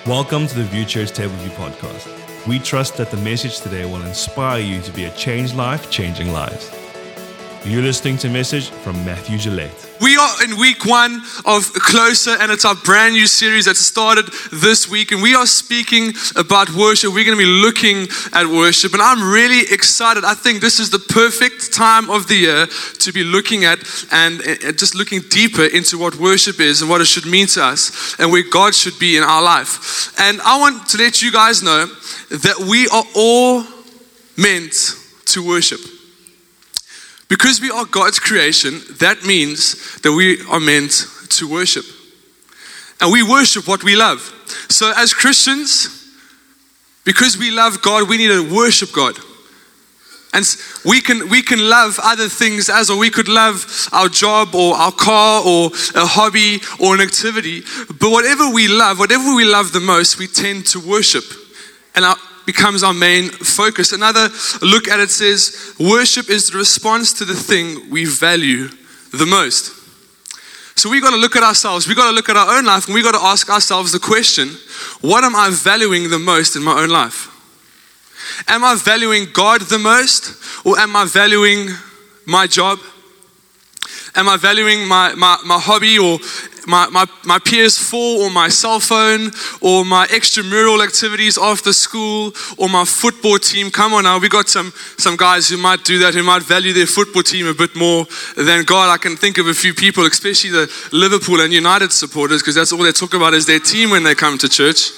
Welcome to the View Church Table View podcast. We trust that the message today will inspire you to be a changed life, changing lives. You're listening to a message from Matthew Gillette. We are in week 1 of Closer, and it's our brand new series that started this week, and we are speaking about worship. We're going to be looking at worship, and I'm really excited. I think this is the perfect time of the year to be looking at and just looking deeper into what worship is and what it should mean to us and where God should be in our life. And I want to let you guys know that we are all meant to worship. Because we are God's creation, that means that we are meant to worship. And we worship what we love. So as Christians, because we love God, we need to worship God. And we can love other things or we could love our job or our car or a hobby or an activity. But whatever we love the most, we tend to worship. And becomes our main focus. Another look at it says, worship is the response to the thing we value the most. So we got to look at ourselves, we got to look at our own life, and we got to ask ourselves the question, what am I valuing the most in my own life? Am I valuing God the most, or am I valuing my job? Am I valuing my hobby or my PS4 or my cell phone or my extramural activities after school or my football team? Come on now, we got some guys who might do that, who might value their football team a bit more than God. I can think of a few people, especially the Liverpool and United supporters, because that's all they talk about is their team when they come to church.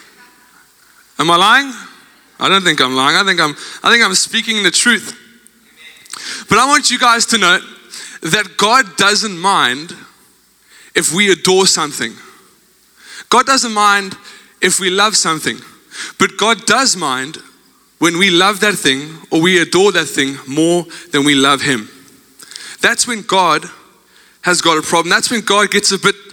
Am I lying? I don't think I'm lying. I think I'm speaking the truth. But I want you guys to know that God doesn't mind if we adore something. God doesn't mind if we love something. But God does mind when we love that thing or we adore that thing more than we love Him. That's when God has got a problem. That's when God gets a bit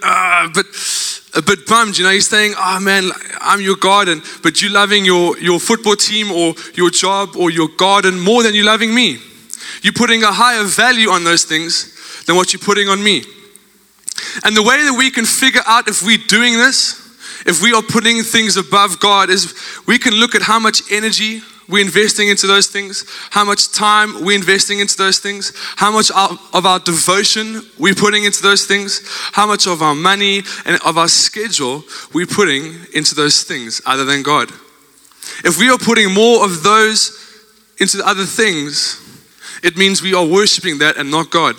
bummed. You know, He's saying, oh man, I'm your God, but you loving your football team or your job or your garden more than you loving me. You're putting a higher value on those things than what you're putting on me. And the way that we can figure out if we're doing this, if we are putting things above God, is we can look at how much energy we're investing into those things, how much time we're investing into those things, how much of our devotion we're putting into those things, how much of our money and of our schedule we're putting into those things other than God. If we are putting more of those into the other things, it means we are worshiping that and not God.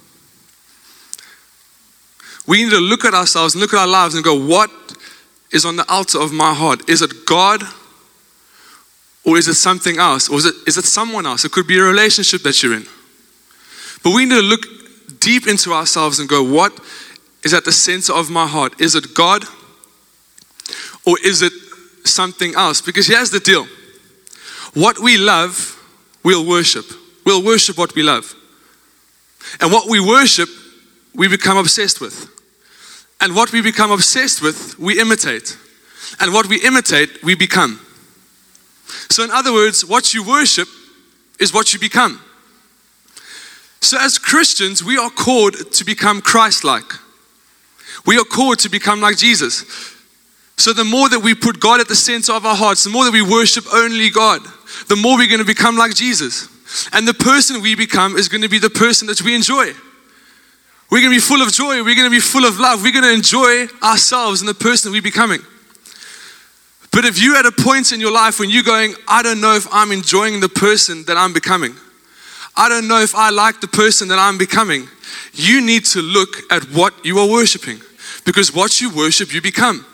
We need to look at ourselves and look at our lives and go, what is on the altar of my heart? Is it God or is it something else? Or is it someone else? It could be a relationship that you're in. But we need to look deep into ourselves and go, what is at the center of my heart? Is it God or is it something else? Because here's the deal. What we love, we'll worship. We'll worship what we love. And what we worship, we become obsessed with. And what we become obsessed with, we imitate. And what we imitate, we become. So in other words, what you worship is what you become. So as Christians, we are called to become Christ-like. We are called to become like Jesus. So the more that we put God at the center of our hearts, the more that we worship only God, the more we're going to become like Jesus. And the person we become is going to be the person that we enjoy. We're going to be full of joy. We're going to be full of love. We're going to enjoy ourselves and the person we're becoming. But if you're at a point in your life when you're going, I don't know if I'm enjoying the person that I'm becoming. I don't know if I like the person that I'm becoming. You need to look at what you are worshiping. Because what you worship, you become.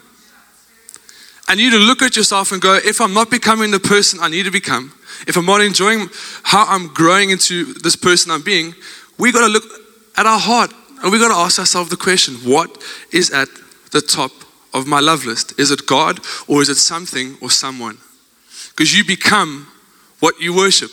And you need to look at yourself and go, if I'm not becoming the person I need to become, if I'm not enjoying how I'm growing into this person I'm being, we got to look at our heart. And we got to ask ourselves the question, what is at the top of my love list? Is it God or is it something or someone? Because you become what you worship.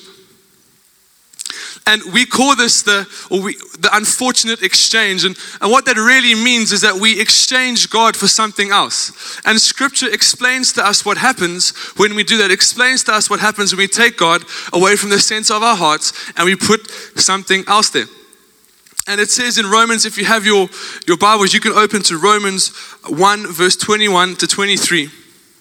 And we call this the unfortunate exchange. And what that really means is that we exchange God for something else. And Scripture explains to us what happens when we do that. It explains to us what happens when we take God away from the center of our hearts and we put something else there. And it says in Romans, if you have your Bibles, you can open to Romans 1 verse 21 to 23.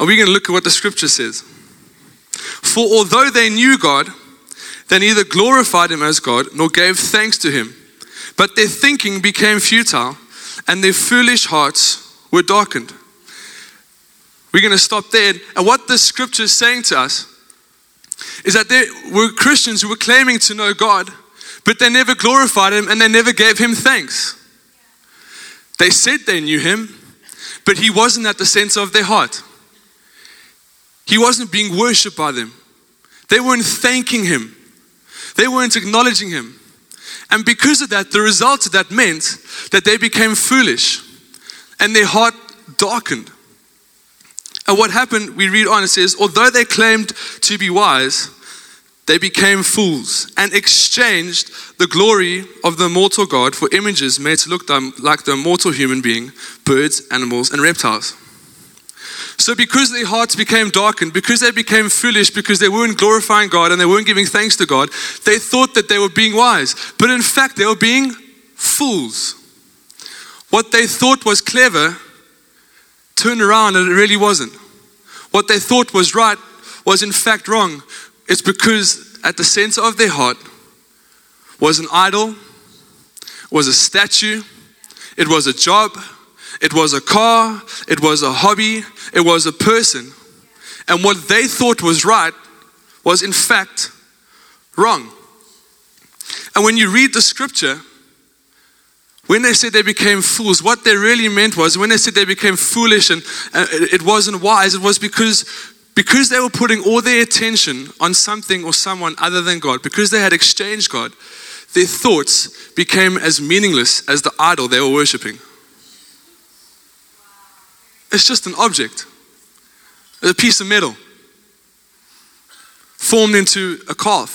Or we're going to look at what the scripture says. For although they knew God, they neither glorified him as God nor gave thanks to him. But their thinking became futile and their foolish hearts were darkened. We're going to stop there. And what this scripture is saying to us is that there were Christians who were claiming to know God, but they never glorified him and they never gave him thanks. They said they knew him, but he wasn't at the center of their heart. He wasn't being worshipped by them. They weren't thanking him. They weren't acknowledging him. And because of that, the result of that meant that they became foolish and their heart darkened. And what happened, we read on, it says, although they claimed to be wise, they became fools and exchanged the glory of the immortal God for images made to look like the immortal human being, birds, animals, and reptiles. So because their hearts became darkened, because they became foolish, because they weren't glorifying God and they weren't giving thanks to God, they thought that they were being wise. But in fact, they were being fools. What they thought was clever turned around and it really wasn't. What they thought was right was in fact wrong. It's because at the center of their heart was an idol, was a statue, it was a job, it was a car, it was a hobby, it was a person. And what they thought was right was in fact wrong. And when you read the scripture, when they said they became fools, what they really meant was, when they said they became foolish and it wasn't wise, it was because they were putting all their attention on something or someone other than God, because they had exchanged God, their thoughts became as meaningless as the idol they were worshiping. It's just an object, a piece of metal formed into a calf.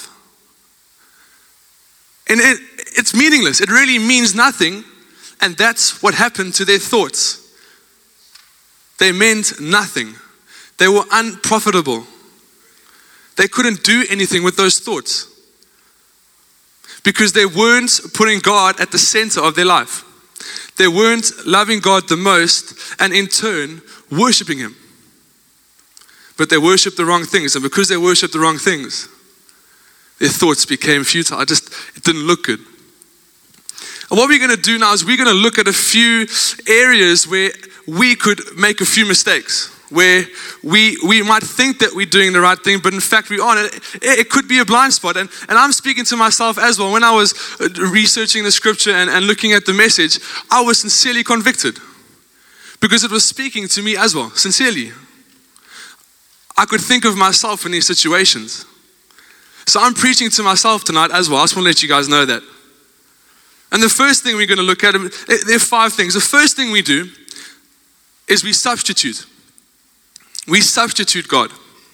And it's meaningless. It really means nothing. And that's what happened to their thoughts. They meant nothing. They were unprofitable. They couldn't do anything with those thoughts because they weren't putting God at the center of their life. They weren't loving God the most and in turn worshiping him. But they worshiped the wrong things. And because they worshiped the wrong things, their thoughts became futile. It didn't look good. And what we're going to do now is we're going to look at a few areas where we could make a few mistakes, where we might think that we're doing the right thing, but in fact we aren't. It could be a blind spot. And I'm speaking to myself as well. When I was researching the scripture and looking at the message, I was sincerely convicted because it was speaking to me as well, sincerely. I could think of myself in these situations. So I'm preaching to myself tonight as well. I just want to let you guys know that. And the first thing we're going to look at, there are 5 things. The first thing we do is we substitute. We substitute God.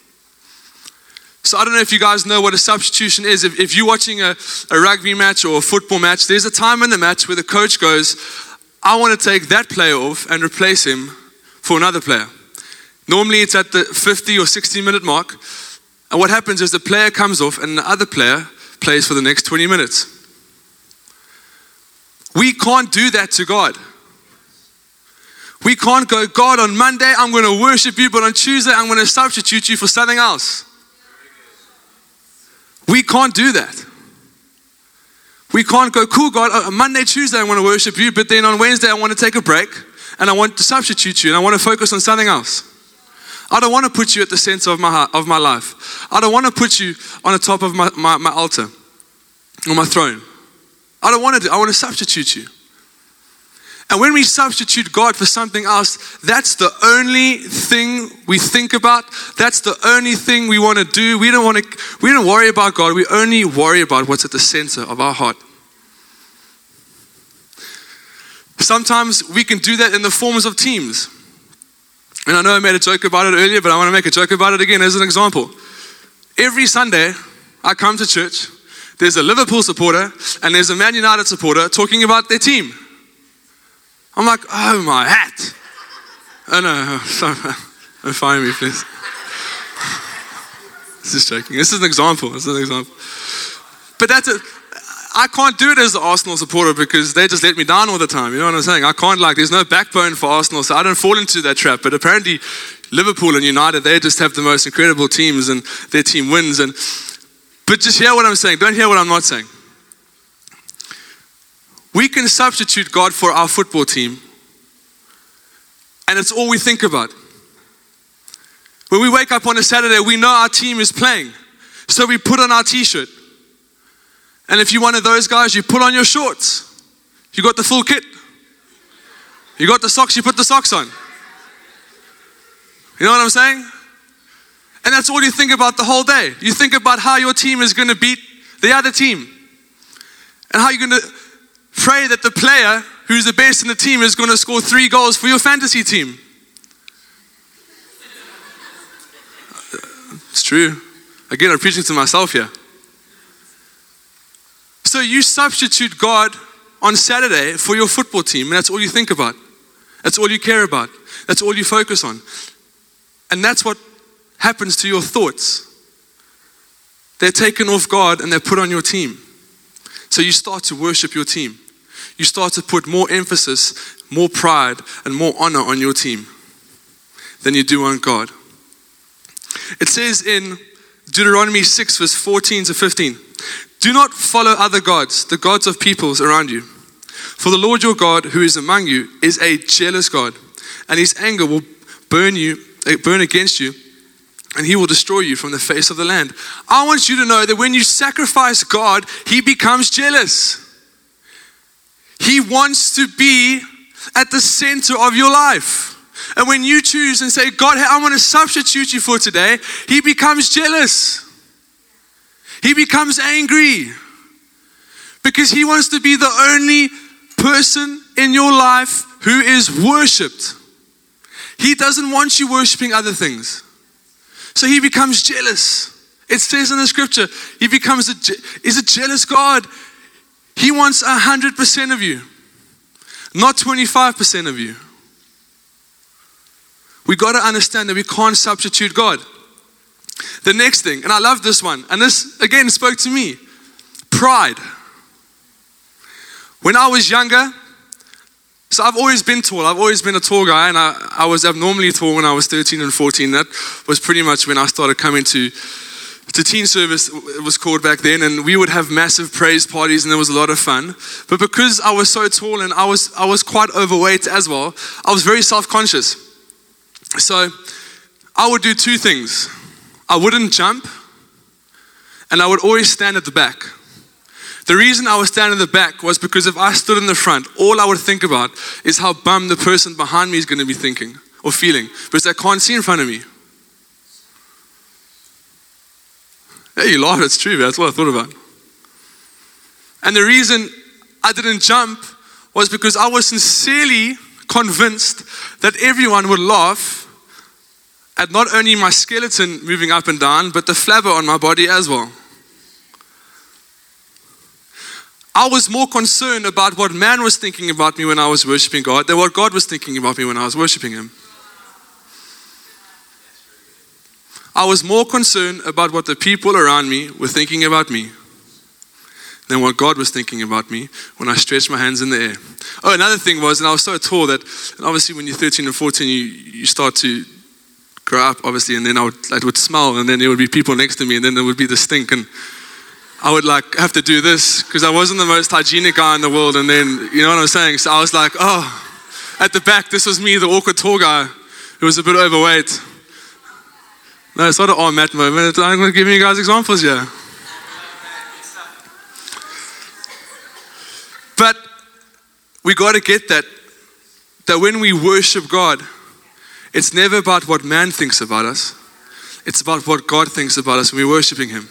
So I don't know if you guys know what a substitution is. If you're watching a rugby match or a football match, there's a time in the match where the coach goes, I want to take that player off and replace him for another player. Normally it's at the 50 or 60 minute mark. And what happens is the player comes off and the other player plays for the next 20 minutes. We can't do that to God. We can't go, God, on Monday I'm going to worship you, but on Tuesday I'm going to substitute you for something else. We can't do that. We can't go, cool God, on Monday, Tuesday I want to worship you, but then on Wednesday I want to take a break and I want to substitute you and I want to focus on something else. I don't want to put you at the center of my life. I don't want to put you on the top of my altar or my throne. I don't want to I want to substitute you. And when we substitute God for something else, that's the only thing we think about. That's the only thing we want to do. We don't worry about God. We only worry about what's at the center of our heart. Sometimes we can do that in the forms of teams. And I know I made a joke about it earlier, but I want to make a joke about it again as an example. Every Sunday, I come to church. There's a Liverpool supporter and there's a Man United supporter talking about their team. I'm like, oh my hat. Oh no, sorry. Don't fire me, please. This is joking. This is an example. But I can't do it as an Arsenal supporter because they just let me down all the time. You know what I'm saying? I can't there's no backbone for Arsenal, so I don't fall into that trap. But apparently, Liverpool and United, they just have the most incredible teams and their team wins. But just hear what I'm saying. Don't hear what I'm not saying. We can substitute God for our football team, and it's all we think about. When we wake up on a Saturday, we know our team is playing, so we put on our t-shirt. And if you're one of those guys, you put on your shorts. You got the full kit. You got the socks, you put the socks on. You know what I'm saying? And that's all you think about the whole day. You think about how your team is going to beat the other team. And how you're going to pray that the player who's the best in the team is going to score 3 goals for your fantasy team. It's true. Again, I'm preaching to myself here. So you substitute God on Saturday for your football team, and that's all you think about. That's all you care about. That's all you focus on. And that's what happens to your thoughts. They're taken off God and they're put on your team. So you start to worship your team. You start to put more emphasis, more pride, and more honor on your team than you do on God. It says in Deuteronomy 6, verse 14 to 15, do not follow other gods, the gods of peoples around you. For the Lord your God, who is among you, is a jealous God, and his anger will burn against you, and he will destroy you from the face of the land. I want you to know that when you sacrifice God, he becomes jealous. He wants to be at the center of your life. And when you choose and say, God, I want to substitute you for today, he becomes jealous. He becomes angry. Because he wants to be the only person in your life who is worshipped. He doesn't want you worshiping other things. So he becomes jealous. It says in the scripture, he's a jealous God. He wants 100% of you, not 25% of you. We got to understand that we can't substitute God. The next thing, and I love this one, and this again spoke to me, pride. When I was younger, so I've always been tall. I've always been a tall guy, and I was abnormally tall when I was 13 and 14. That was pretty much when I started coming to teen service, it was called back then, and we would have massive praise parties, and there was a lot of fun. But because I was so tall and I was quite overweight as well, I was very self-conscious. So I would do 2 things. I wouldn't jump, and I would always stand at the back. The reason I would stand at the back was because if I stood in the front, all I would think about is how bummed the person behind me is going to be thinking or feeling, because they can't see in front of me. Hey, you laugh, it's true, that's what I thought about. And the reason I didn't jump was because I was sincerely convinced that everyone would laugh at not only my skeleton moving up and down, but the flabber on my body as well. I was more concerned about what man was thinking about me when I was worshiping God than what God was thinking about me when I was worshiping him. I was more concerned about what the people around me were thinking about me than what God was thinking about me when I stretched my hands in the air. Oh, another thing was, and I was so tall that, and obviously when you're 13 and 14, you start to grow up, obviously, and then I would smell, and then there would be people next to me, and then there would be the stink, and I would have to do this, because I wasn't the most hygienic guy in the world, and then, you know what I'm saying? So I was like, oh, at the back, this was me, the awkward tall guy, who was a bit overweight. No, it's not an arm mat moment. I'm going to give you guys examples here. But we got to get that when we worship God, it's never about what man thinks about us. It's about what God thinks about us when we're worshiping him.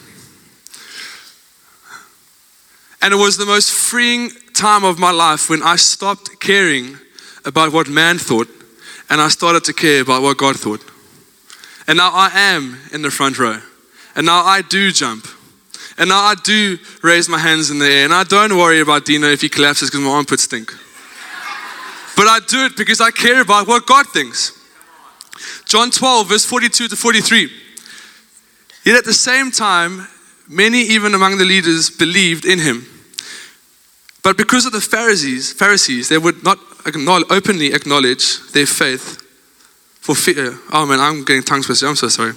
And it was the most freeing time of my life when I stopped caring about what man thought and I started to care about what God thought. And now I am in the front row. And now I do jump. And now I do raise my hands in the air. And I don't worry about Dino if he collapses because my armpits stink. But I do it because I care about what God thinks. John 12, verse 42 to 43. Yet at the same time, many even among the leaders believed in him. But because of the Pharisees, they would not openly acknowledge their faith for fear. Oh man, I'm getting tongue twisted. I'm so sorry.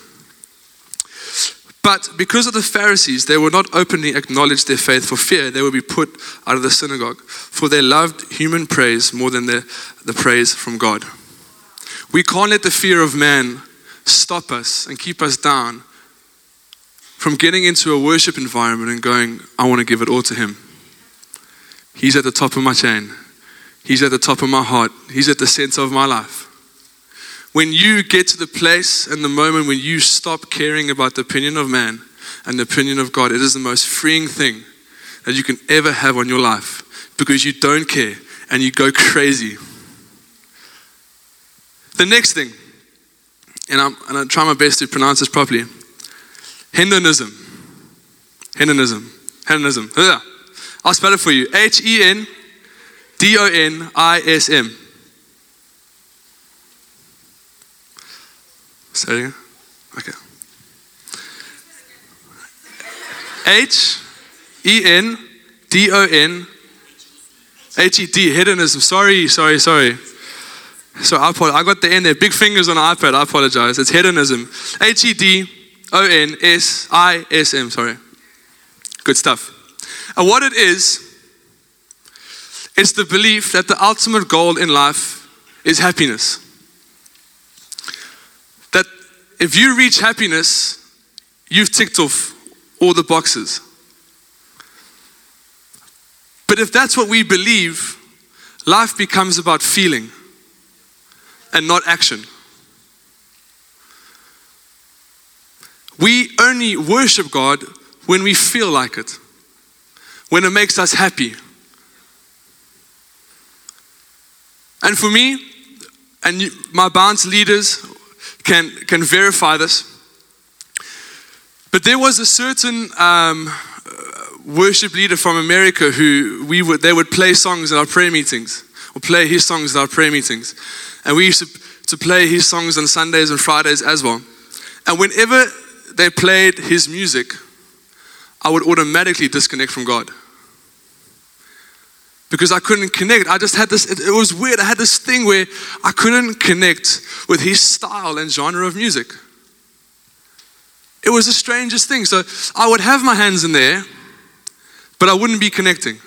But because of the Pharisees, they would not openly acknowledge their faith for fear they would be put out of the synagogue, for they loved human praise more than the praise from God. We can't let the fear of man stop us and keep us down from getting into a worship environment and going, I want to give it all to Him. He's at the top of my chain. He's at the top of my heart. He's at the center of my life. When you get to the place and the moment when you stop caring about the opinion of man and the opinion of God, it is the most freeing thing that you can ever have on your life, because you don't care and you go crazy. The next thing, and I'm trying my best to pronounce this properly, hedonism. I'll spell it for you. Hedonism. Say it again? Okay. Hedonism. Hedonism. Sorry. So I got the N there. Big fingers on the iPad. I apologize. It's hedonism. Hedonism. Sorry. Good stuff. And what it is, it's the belief that the ultimate goal in life is happiness. That if you reach happiness, you've ticked off all the boxes. But if that's what we believe, life becomes about feeling and not action. We only worship God when we feel like it, when it makes us happy. And for me, and my bounce leaders can verify this, but there was a certain worship leader from America who they would play songs at our prayer meetings, or play his songs at our prayer meetings. And we used to play his songs on Sundays and Fridays as well. And whenever they played his music, I would automatically disconnect from God. Because I couldn't connect. I just had this, it was weird. I had this thing where I couldn't connect with his style and genre of music. It was the strangest thing. So I would have my hands in there, but I wouldn't be connecting.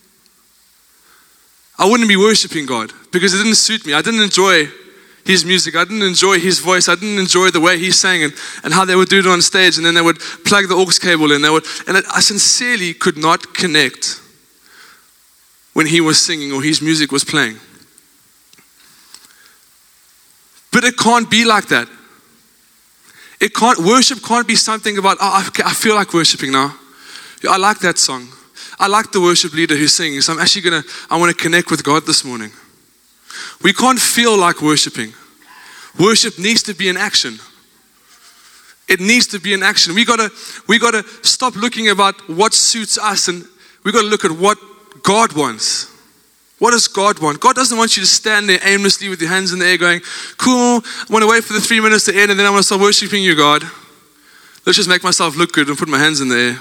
I wouldn't be worshiping God because it didn't suit me. I didn't enjoy his music. I didn't enjoy his voice. I didn't enjoy the way he sang and how they would do it on stage. And then they would plug the aux cable in. I sincerely could not connect when he was singing or his music was playing. But it can't be like that. Worship can't be something about, I feel like worshiping now. I like that song. I like the worship leader who's singing. So I want to connect with God this morning. We can't feel like worshiping. Worship needs to be an action. It needs to be an action. We gotta stop looking about what suits us, and we gotta look at what God wants. What does God want? God doesn't want you to stand there aimlessly with your hands in the air going, cool, I want to wait for the 3 minutes to end and then I want to start worshiping you, God. Let's just make myself look good and put my hands in the air.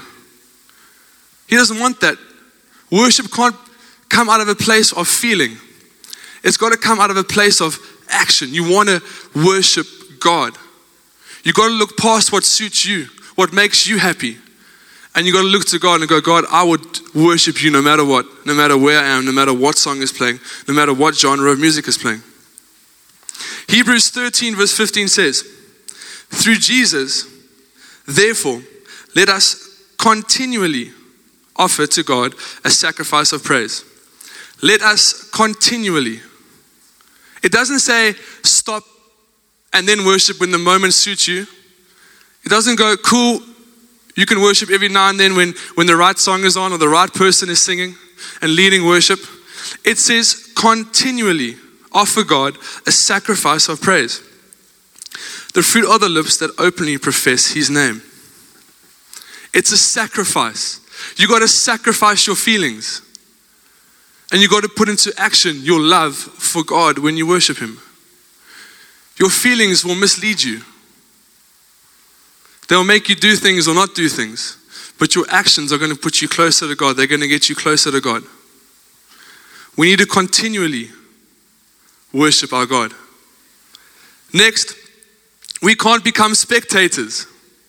He doesn't want that. Worship can't come out of a place of feeling. It's got to come out of a place of action. You want to worship God. You got to look past what suits you, what makes you happy. And you got to look to God and go, God, I would worship you no matter what, no matter where I am, no matter what song is playing, no matter what genre of music is playing. Hebrews 13 verse 15 says, through Jesus, therefore, let us continually offer to God a sacrifice of praise. Let us continually. It doesn't say stop and then worship when the moment suits you. It doesn't go, cool, you can worship every now and then when the right song is on or the right person is singing and leading worship. It says continually offer God a sacrifice of praise. The fruit of the lips that openly profess His name. It's a sacrifice. You got to sacrifice your feelings. And you got to put into action your love for God when you worship Him. Your feelings will mislead you. They'll make you do things or not do things. But your actions are going to put you closer to God. They're going to get you closer to God. We need to continually worship our God. Next, we can't become spectators.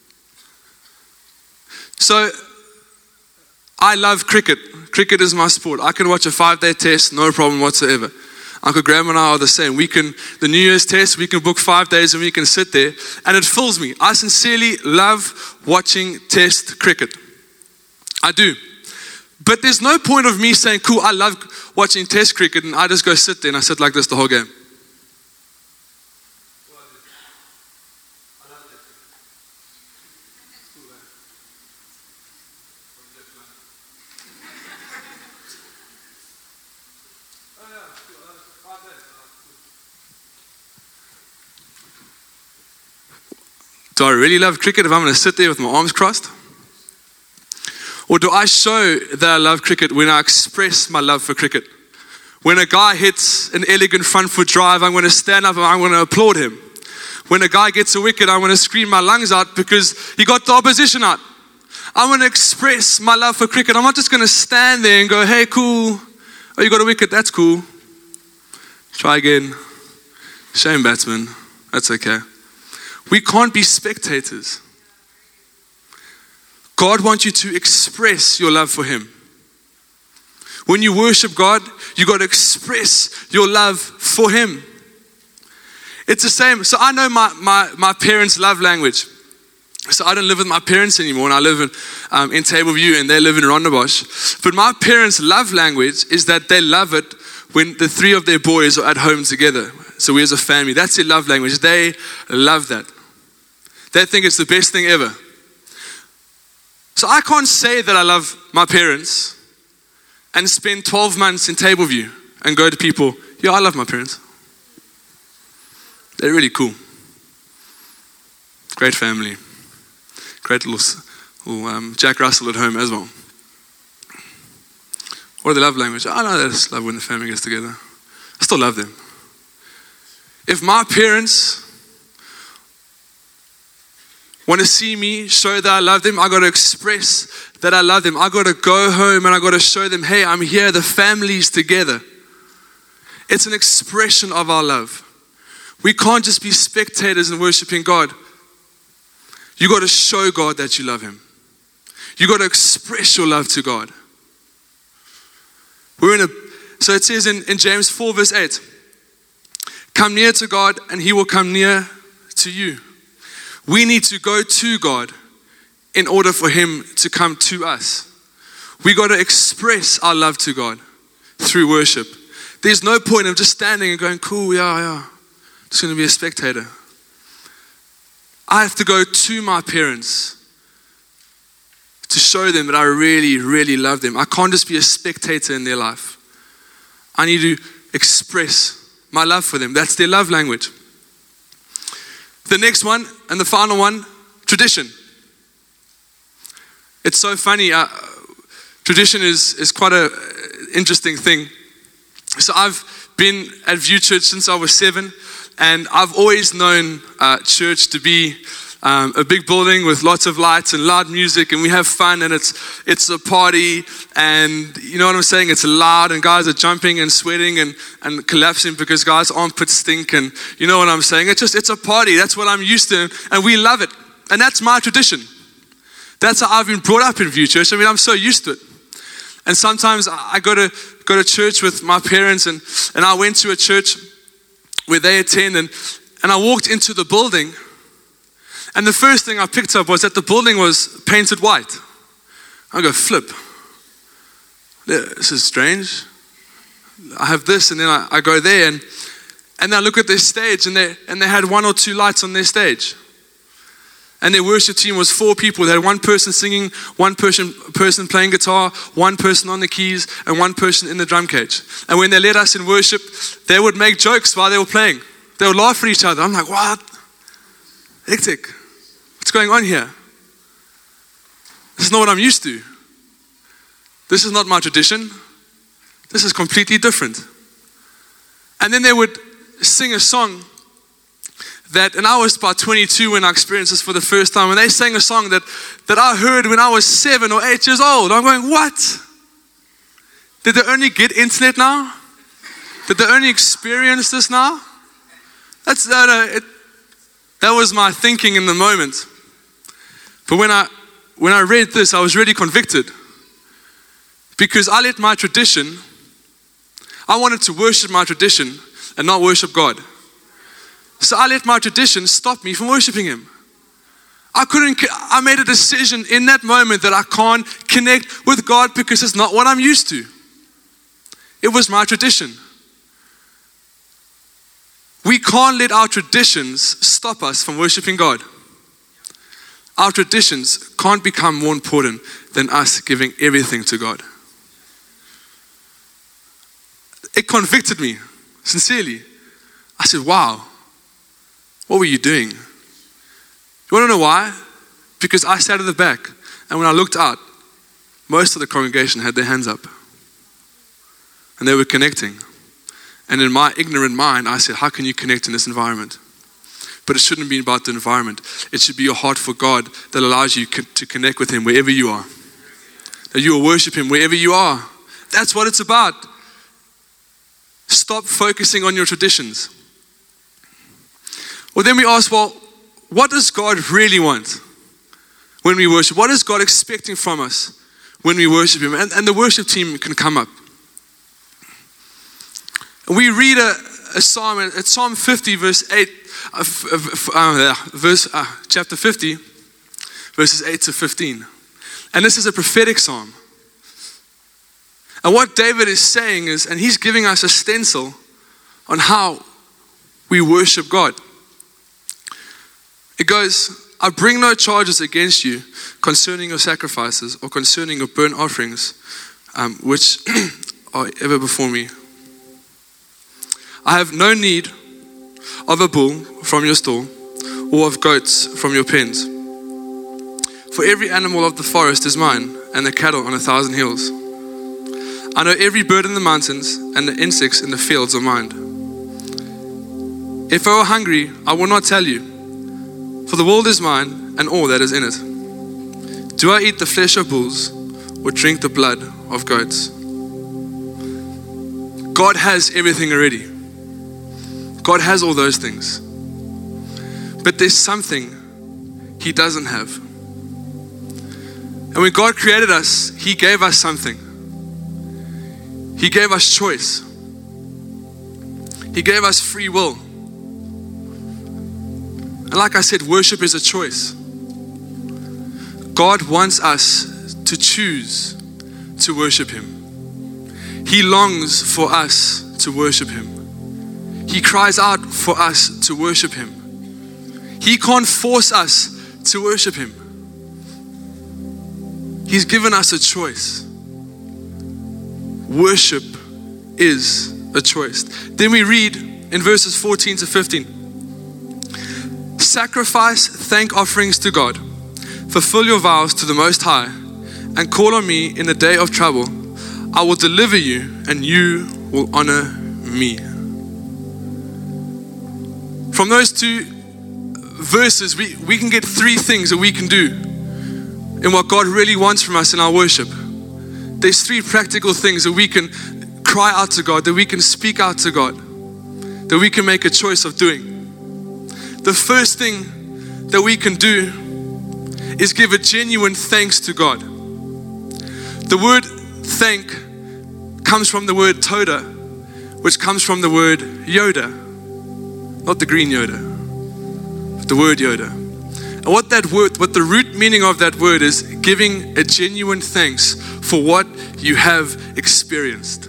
So, I love cricket. Cricket is my sport. I can watch a 5-day test, no problem whatsoever. Uncle Graham and I are the same. The New Year's test, we can book 5 days and we can sit there, and it fills me. I sincerely love watching test cricket. I do. But there's no point of me saying, cool, I love watching test cricket, and I just go sit there and I sit like this the whole game. Do I really love cricket if I'm going to sit there with my arms crossed? Or do I show that I love cricket when I express my love for cricket? When a guy hits an elegant front foot drive, I'm going to stand up and I'm going to applaud him. When a guy gets a wicket, I'm going to scream my lungs out because he got the opposition out. I'm going to express my love for cricket. I'm not just going to stand there and go, hey, cool. Oh, you got a wicket, that's cool. Try again. Shame, batsman. That's okay. We can't be spectators. God wants you to express your love for Him. When you worship God, you got to express your love for Him. It's the same. So I know my parents' love language. So I don't live with my parents anymore, and I live in Tableview, and they live in Rondebosch. But my parents' love language is that they love it when the 3 of their boys are at home together. So we as a family, that's their love language. They love that. They think it's the best thing ever. So I can't say that I love my parents and spend 12 months in Tableview and go to people, yeah, I love my parents. They're really cool. Great family. Great little Jack Russell at home as well. What are the love language? I know they just love when the family gets together. I still love them. If my parents want to see me show that I love them, I got to express that I love them. I got to go home and I got to show them, hey, I'm here, the family's together. It's an expression of our love. We can't just be spectators in worshiping God. You got to show God that you love Him. You got to express your love to God. So it says in James 4 verse 8, come near to God and He will come near to you. We need to go to God in order for Him to come to us. We got to express our love to God through worship. There's no point of just standing and going, cool, yeah, just going to be a spectator. I have to go to my parents to show them that I really, really love them. I can't just be a spectator in their life. I need to express my love for them. That's their love language. The next one, and the final one, tradition. It's so funny. Tradition is quite an interesting thing. So I've been at View Church since I was 7, and I've always known church to be a big building with lots of lights and loud music, and we have fun, and it's a party, and you know what I'm saying? It's loud, and guys are jumping and sweating and collapsing because guys' armpits stink, and you know what I'm saying? It's a party. That's what I'm used to, and we love it, and that's my tradition. That's how I've been brought up in View Church. I mean, I'm so used to it. And sometimes I go to church with my parents, and I went to a church where they attend, and I walked into the building, and the first thing I picked up was that the building was painted white. I go, flip. This is strange. I have this, and then I go there, and I look at their stage, and they had 1 or 2 lights on their stage. And their worship team was 4 people. They had 1 person singing, 1 person playing guitar, 1 person on the keys, and 1 person in the drum cage. And when they led us in worship, they would make jokes while they were playing. They would laugh at each other. I'm like, what? Hectic. What's going on here? This is not what I'm used to. This is not my tradition. This is completely different. And then they would sing a song and I was about 22 when I experienced this for the first time, and they sang a song that I heard when I was 7 or 8 years old. I'm going, what? Did they only get internet now? Did they only experience this now? That was my thinking in the moment. But when I read this, I was really convicted. Because I let my tradition, I wanted to worship my tradition and not worship God. So I let my tradition stop me from worshiping Him. I made a decision in that moment that I can't connect with God because it's not what I'm used to. It was my tradition. We can't let our traditions stop us from worshiping God. Our traditions can't become more important than us giving everything to God. It convicted me, sincerely. I said, wow, what were you doing? You want to know why? Because I sat at the back, and when I looked out, most of the congregation had their hands up. And they were connecting. And in my ignorant mind, I said, how can you connect in this environment? But it shouldn't be about the environment. It should be your heart for God that allows you to connect with Him wherever you are. That you will worship Him wherever you are. That's what it's about. Stop focusing on your traditions. Well, then we ask, well, what does God really want when we worship? What is God expecting from us when we worship Him? And the worship team can come up. We read a psalm, it's Psalm 50, verse 8, chapter 50, verses 8 to 15. And this is a prophetic psalm. And what David is saying is, and he's giving us a stencil on how we worship God. It goes, I bring no charges against you concerning your sacrifices or concerning your burnt offerings, which are ever before me. I have no need of a bull from your stall or of goats from your pens. For every animal of the forest is mine, and the cattle on 1,000 hills. I know every bird in the mountains, and the insects in the fields are mine. If I were hungry, I would not tell you, for the world is mine and all that is in it. Do I eat the flesh of bulls or drink the blood of goats? God has everything already. God has all those things. But there's something He doesn't have. And when God created us, He gave us something. He gave us choice. He gave us free will. And like I said, worship is a choice. God wants us to choose to worship Him. He longs for us to worship Him. He cries out for us to worship Him. He can't force us to worship Him. He's given us a choice. Worship is a choice. Then we read in verses 14 to 15. Sacrifice thank offerings to God. Fulfill your vows to the Most High and call on me in the day of trouble. I will deliver you and you will honor me. From those two verses, we can get three things that we can do in what God really wants from us in our worship. There's three practical things that we can cry out to God, that we can speak out to God, that we can make a choice of doing. The first thing that we can do is give a genuine thanks to God. The word thank comes from the word toda, which comes from the word Yoda. Not the green Yoda, but the word Yoda. And what the root meaning of that word is giving a genuine thanks for what you have experienced.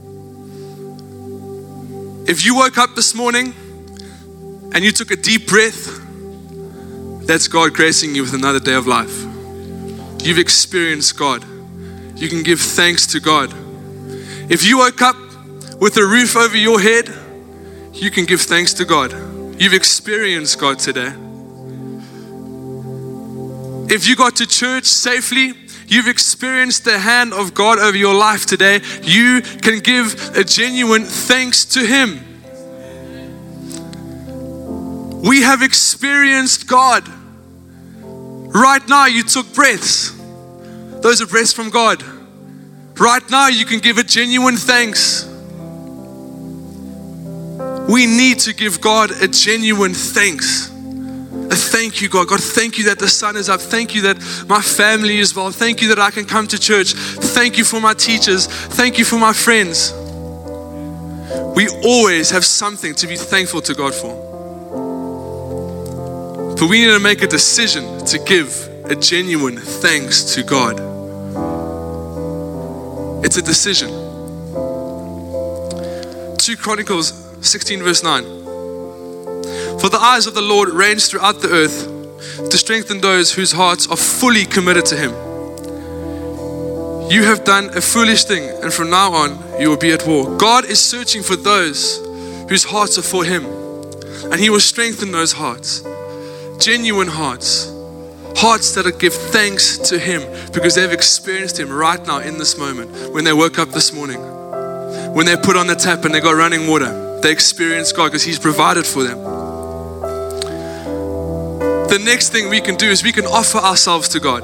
If you woke up this morning and you took a deep breath, that's God gracing you with another day of life. You've experienced God. You can give thanks to God. If you woke up with a roof over your head, you can give thanks to God. You've experienced God today. If you got to church safely, you've experienced the hand of God over your life today. You can give a genuine thanks to Him. We have experienced God. Right now you took breaths. Those are breaths from God. Right now you can give a genuine thanks. We need to give God a genuine thanks. Thank you, God. God, thank you that the sun is up. Thank you that my family is well. Thank you that I can come to church. Thank you for my teachers. Thank you for my friends. We always have something to be thankful to God for. But we need to make a decision to give a genuine thanks to God. It's a decision. 2 Chronicles 16 verse 9. For the eyes of the Lord range throughout the earth to strengthen those whose hearts are fully committed to Him. You have done a foolish thing, and from now on you will be at war. God is searching for those whose hearts are for Him, and He will strengthen those hearts. Genuine hearts. Hearts that give thanks to Him because they've experienced Him right now in this moment. When they woke up this morning, when they put on the tap and they got running water, they experienced God because He's provided for them. The next thing we can do is we can offer ourselves to God.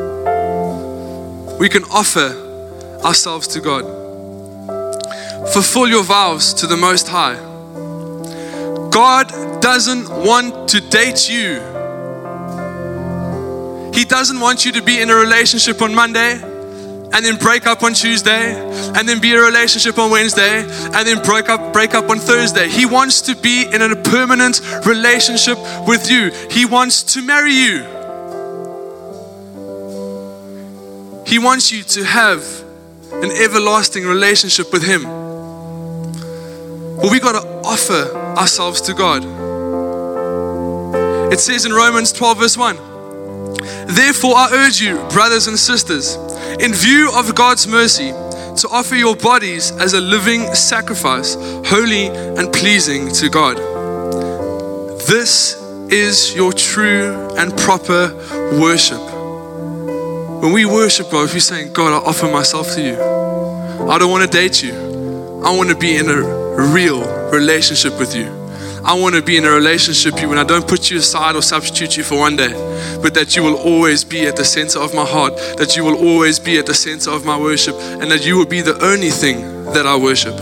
We can offer ourselves to God. Fulfill your vows to the Most High. God doesn't want to date you. He doesn't want you to be in a relationship on Monday and then break up on Tuesday and then be in a relationship on Wednesday and then break up on Thursday. He wants to be in a permanent relationship with you. He wants to marry you. He wants you to have an everlasting relationship with Him. But we got to offer ourselves to God. It says in Romans 12 verse 1, therefore I urge you, brothers and sisters, in view of God's mercy, to offer your bodies as a living sacrifice, holy and pleasing to God. This is your true and proper worship. When we worship God, if you're saying, God, I offer myself to you. I don't want to date you. I want to be in a real relationship with you. I want to be in a relationship with you when I don't put you aside or substitute you for one day, but that you will always be at the center of my heart, that you will always be at the center of my worship, and that you will be the only thing that I worship.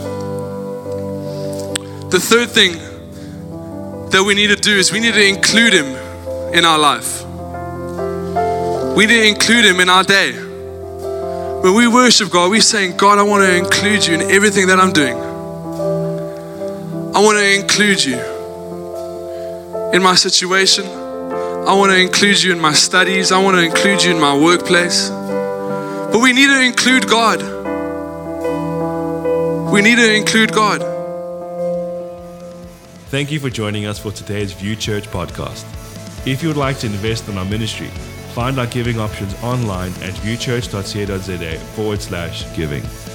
The third thing that we need to do is we need to include Him in our life. We need to include Him in our day. When we worship God, we're saying, God, I want to include you in everything that I'm doing. I want to include you in my situation. I want to include you in my studies. I want to include you in my workplace. But we need to include God. We need to include God. Thank you for joining us for today's View Church podcast. If you would like to invest in our ministry, find our giving options online at viewchurch.ca.za/giving.